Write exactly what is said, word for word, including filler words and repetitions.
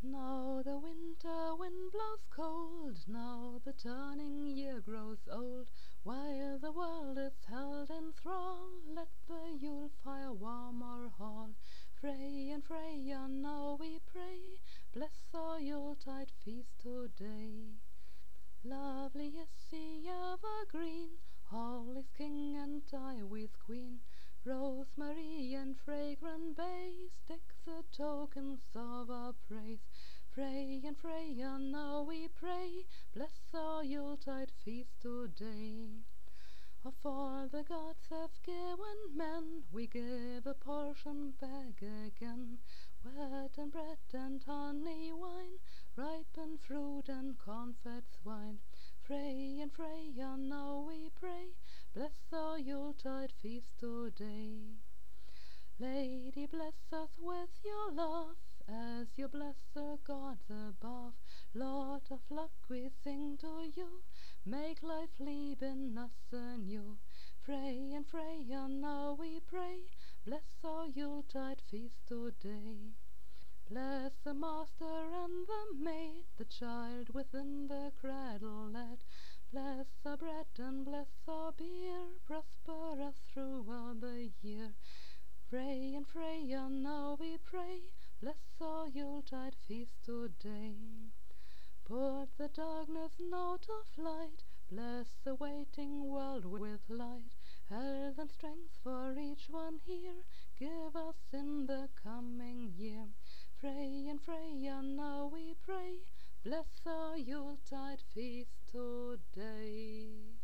Now the winter wind blows cold, now the turning year grows old. While the world is held in thrall, let the Yule fire warm our hall. Frey and Freya, now we pray, bless our Yuletide feast today. Lovely is the evergreen, Holly's king and ivy's queen. Rosemary and fragrant bay stick the tokens of our praise. Frey and Freya, now we pray, bless our Yuletide feast today. Of all the gods have given men, we give a portion back again. Wheat and bread and honey wine, ripened fruit and confet's wine. Frey and Freya, now we pray, bless our Yuletide feast today. Lady, bless us with your love, as you bless the gods above. Lord of luck, we sing to you, make life live in us anew. Frey and Freya, now we pray, bless our Yuletide feast today. Bless the master and the maid, the child within the cradle led. Bless our bread and bless our beer, prosper us through all the year. Frey and Freya, now we pray, bless our Yuletide feast today. Put the darkness now to flight, bless the waiting world with light. Health and strength for each one here, give us in the coming year. Frey and Freya, now we pray, bless our Yuletide feast today.